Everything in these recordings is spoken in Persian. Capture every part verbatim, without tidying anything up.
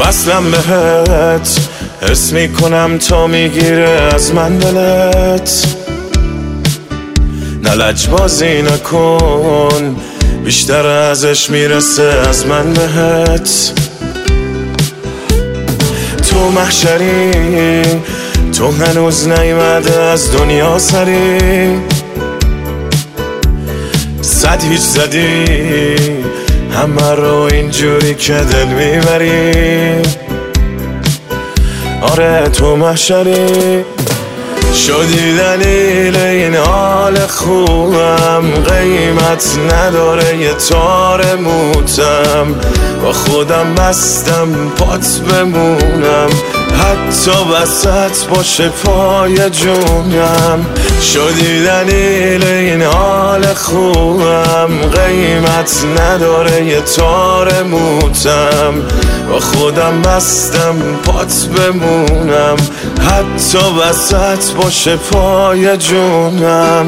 وصلم بهت، حس میکنم تا میگیره از من دلت. نه لجبازی نکن، بیشتر ازش میرسه از من بهت. تو محشری، تو هنوز نیومده از دنیا سری. صد هیچ زدی همه رو اینجوری که دل میبری. آره تو محشری، شدی دلیل این حال خوبم. قیمت نداره یه تار موتم، با خودم بستم پات بمونم، حتی وسط باشه پای جونم. شدی دلیل این حال خوبم، قیمت نداره یه تار موتم، با خودم بستم پات بمونم، حتی وسط باشه پای جونم.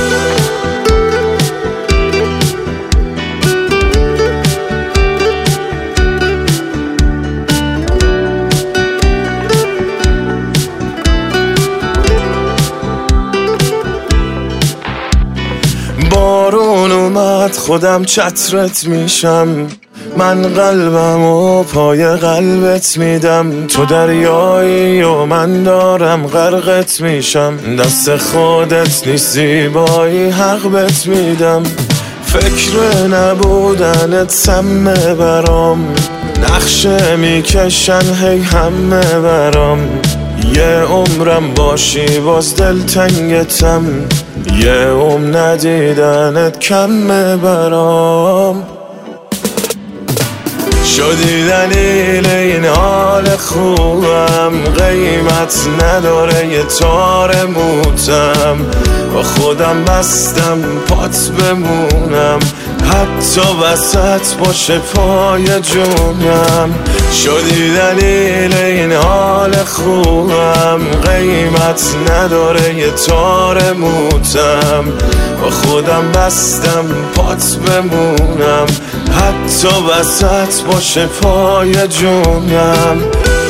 بارون اومد خودم چترت میشم، من قلبم و پای قلبت میدم. تو دریایی و من دارم غرقت میشم، دست خودت نیست زیبایی حق بت میدم. فکر نبودنت سمه برام، نقشه میکشن هی همه برام. یه عمرم باشی باز دل تنگتم، یه عمر ندیدنت کمه برام. شدی دلیل این حال خوبم، قیمت نداره یه تار موتم، با خودم بستم پات بمونم، حتی وسط باشه پای جونم. شدی دلیل این حال خوبم، قیمت نداره یه تار موتم، با خودم بستم پات بمونم، حتی وسط باشه پای جونم.